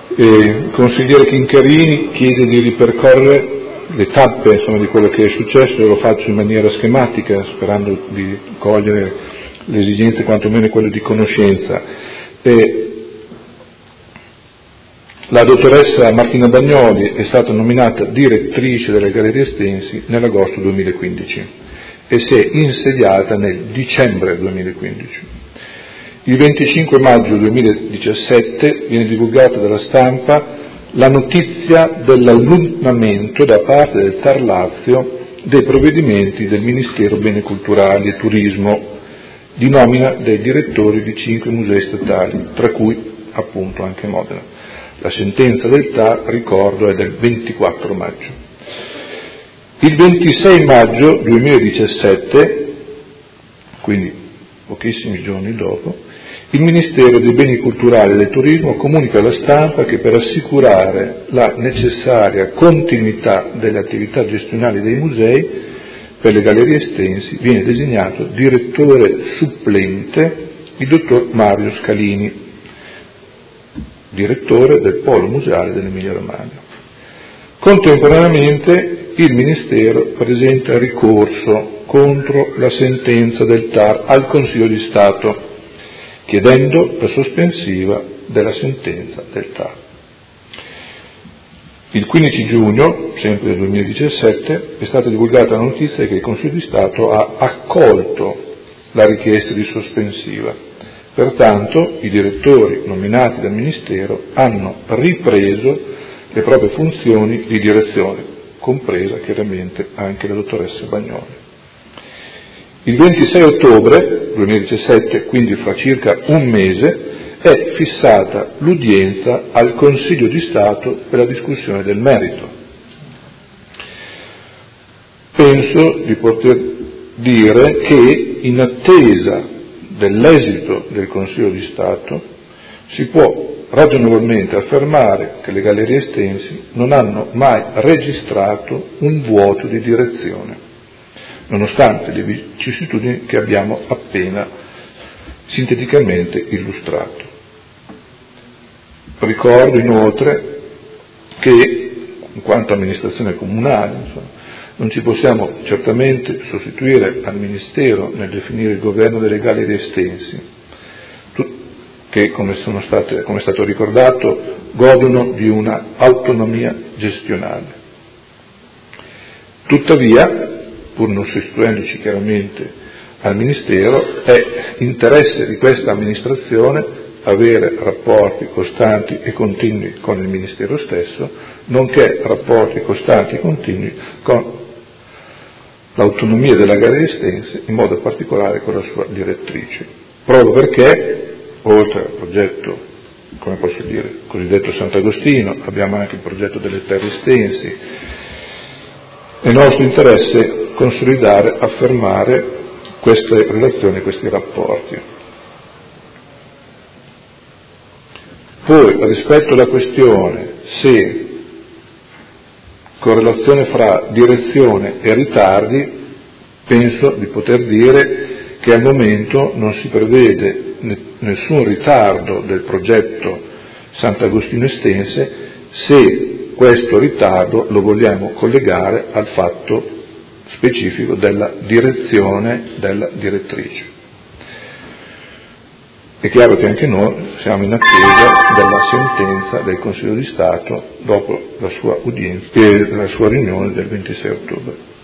Il consigliere Chincarini chiede di ripercorrere le tappe di quello che è successo, e lo faccio in maniera schematica, sperando di cogliere le esigenze, quantomeno quelle di conoscenza. La dottoressa Martina Bagnoli è stata nominata direttrice delle Gallerie Estensi nell'agosto 2015 e si è insediata nel dicembre 2015. Il 25 maggio 2017 viene divulgata dalla stampa la notizia dell'allunamento da parte del TAR Lazio dei provvedimenti del Ministero Beni Culturali e Turismo di nomina dei direttori di 5 musei statali, tra cui appunto anche Modena. La sentenza del TAR, ricordo, è del 24 maggio. Il 26 maggio 2017, quindi pochissimi giorni dopo, il Ministero dei Beni Culturali e del Turismo comunica alla stampa che per assicurare la necessaria continuità delle attività gestionali dei musei per le Gallerie Estensi viene designato direttore supplente il dottor Mario Scalini, direttore del Polo Museale dell'Emilia Romagna. Contemporaneamente il Ministero presenta ricorso contro la sentenza del TAR al Consiglio di Stato, chiedendo la sospensiva della sentenza del TAR. Il 15 giugno, sempre del 2017, è stata divulgata la notizia che il Consiglio di Stato ha accolto la richiesta di sospensiva. Pertanto i direttori nominati dal Ministero hanno ripreso le proprie funzioni di direzione, compresa chiaramente anche la dottoressa Bagnoli. Il 26 ottobre 2017, quindi fra circa un mese, è fissata l'udienza al Consiglio di Stato per la discussione del merito. Penso di poter dire che in attesa dell'esito del Consiglio di Stato si può ragionevolmente affermare che le Gallerie Estensi non hanno mai registrato un vuoto di direzione, nonostante le vicissitudini che abbiamo appena sinteticamente illustrato. Ricordo inoltre che, in quanto amministrazione comunale, non ci possiamo certamente sostituire al Ministero nel definire il governo delle Gallerie Estensi, che, come è stato ricordato, godono di una autonomia gestionale. Tuttavia, pur non sostituendoci chiaramente al Ministero, è interesse di questa amministrazione avere rapporti costanti e continui con il Ministero stesso, nonché rapporti costanti e continui con l'autonomia della Galleria Estensi, in modo particolare con la sua direttrice. Proprio perché, oltre al progetto, come posso dire, cosiddetto Sant'Agostino, abbiamo anche il progetto delle Terre Estensi. È nostro interesse consolidare, affermare queste relazioni, questi rapporti. Poi, rispetto alla questione se correlazione fra direzione e ritardi, penso di poter dire che al momento non si prevede nessun ritardo del progetto Sant'Agostino Estense, se questo ritardo lo vogliamo collegare al fatto specifico della direzione della direttrice. È chiaro che anche noi siamo in attesa della sentenza del Consiglio di Stato dopo la sua udienza e la sua riunione del 26 ottobre.